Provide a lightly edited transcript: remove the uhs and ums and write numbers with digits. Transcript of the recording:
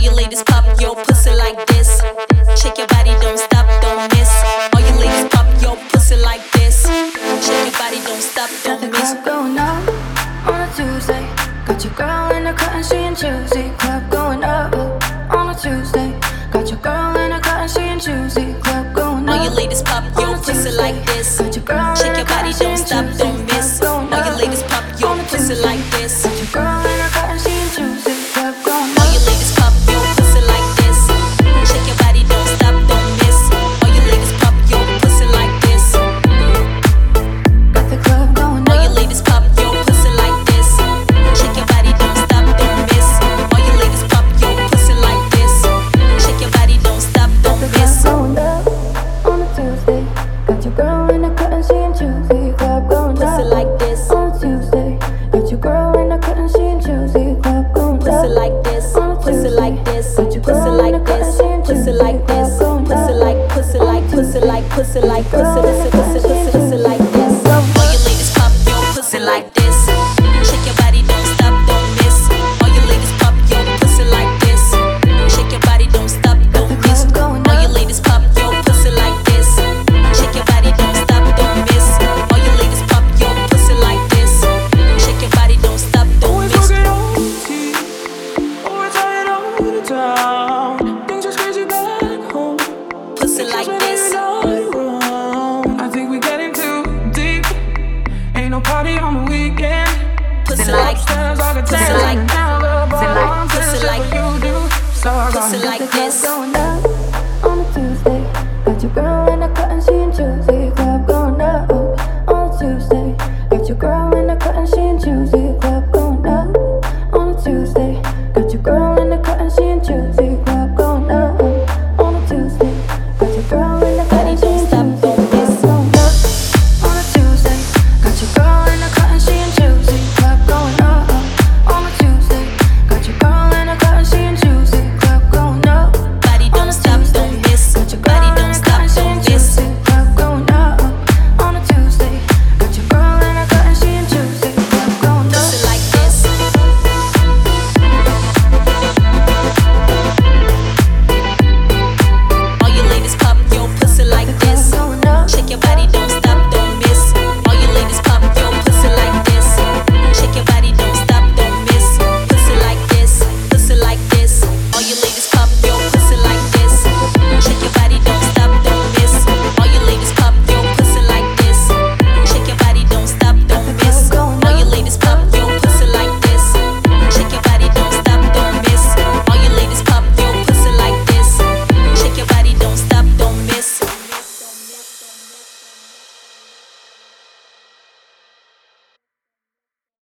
you ladies pop your pussy like this. Shake your body, don't stop, don't miss. All you ladies pop your pussy like this. Shake your body, don't stop, Got the don't miss. club going up on a Tuesday. Got your girl in the cut and she ain't choosy. Club going up on a Tuesday. Got your girl in the cut and she ain't choosy. Club going up. All you ladies pop your pussy like this. Got your girl Shake in your the cut body, and she don't ain't stop, choosy. don't miss. Club going All you up ladies pop your on a pussy Tuesday. like this. Got your girl in the cut and she ain't choosy. Club going All up. you ladies pop your pussy like this. Shake your body, don't stop, don't miss. All you ladies pop your pussy like this. Got the club going All you up. ladies pop your pussy like this. Shake your body, don't stop, don't miss. All you ladies pop your pussy like this. Shake your body, don't stop, don't The miss. club going up on a Tuesday. Got your girl in the cut and she ain't choosy. Club going Pussy up like this. on a Tuesday. Got your girl in the cut and she ain't choosy. Club going Pussy up like this. on a Pussy Tuesday. like this. Got your Pussy girl in like the cut this. and she ain't Pussy choosy. like this. Club going Pussy up. like pussy like pussy like pussy like pussy pussy pussy pussy pussy like this. All you ladies pop your pussy like this. Shake your body, don't stop, don't miss. All you ladies pop your pussy like this. Shake your body, don't stop, don't miss. All you ladies pop your pussy like this. Shake your body, don't stop, don't miss. All you ladies pop your pussy like this. Shake your body, don't stop, don't Always miss. working OT, always tired all the time. Things just crazy back home. Pussy like When this. you're not around, I think we getting too deep. Ain't no party on the weekend. Pussy like Upstairs, I can pussy tell like now the bottom pussy is like what you do. So I pussy got like The club this. going up